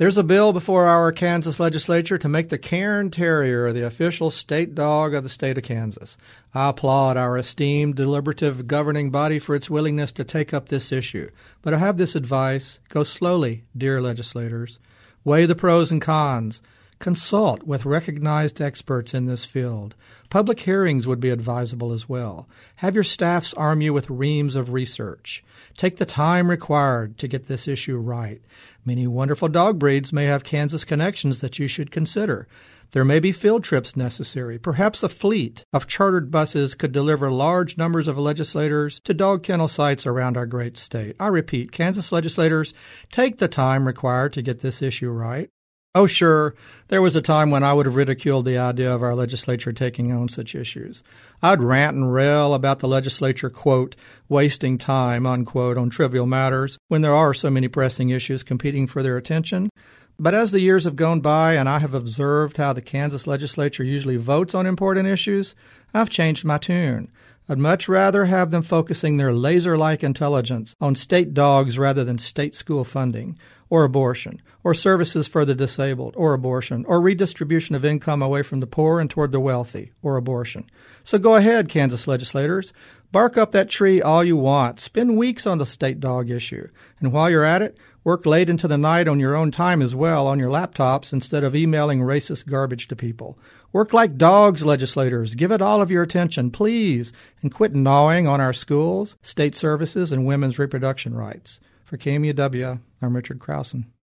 There's a bill before our Kansas legislature to make the Cairn Terrier the official state dog of the state of Kansas. I applaud our esteemed deliberative governing body for its willingness to take up this issue. But I have this advice. Go slowly, dear legislators. Weigh the pros and cons. Consult with recognized experts in this field. Public hearings would be advisable as well. Have your staffs arm you with reams of research. Take the time required to get this issue right. Many wonderful dog breeds may have Kansas connections that you should consider. There may be field trips necessary. Perhaps a fleet of chartered buses could deliver large numbers of legislators to dog kennel sites around our great state. I repeat, Kansas legislators, take the time required to get this issue right. Oh, sure, there was a time when I would have ridiculed the idea of our legislature taking on such issues. I'd rant and rail about the legislature, quote, wasting time, unquote, on trivial matters when there are so many pressing issues competing for their attention. But as the years have gone by and I have observed how the Kansas legislature usually votes on important issues, I've changed my tune. I'd much rather have them focusing their laser-like intelligence on state dogs rather than state school funding, or abortion, or services for the disabled, or abortion, or redistribution of income away from the poor and toward the wealthy, or abortion. So go ahead, Kansas legislators. Bark up that tree all you want. Spend weeks on the state dog issue. And while you're at it, work late into the night on your own time as well on your laptops instead of emailing racist garbage to people. Work like dogs, legislators. Give it all of your attention, please, and quit gnawing on our schools, state services, and women's reproduction rights. For KMUW, I'm Richard Krausen.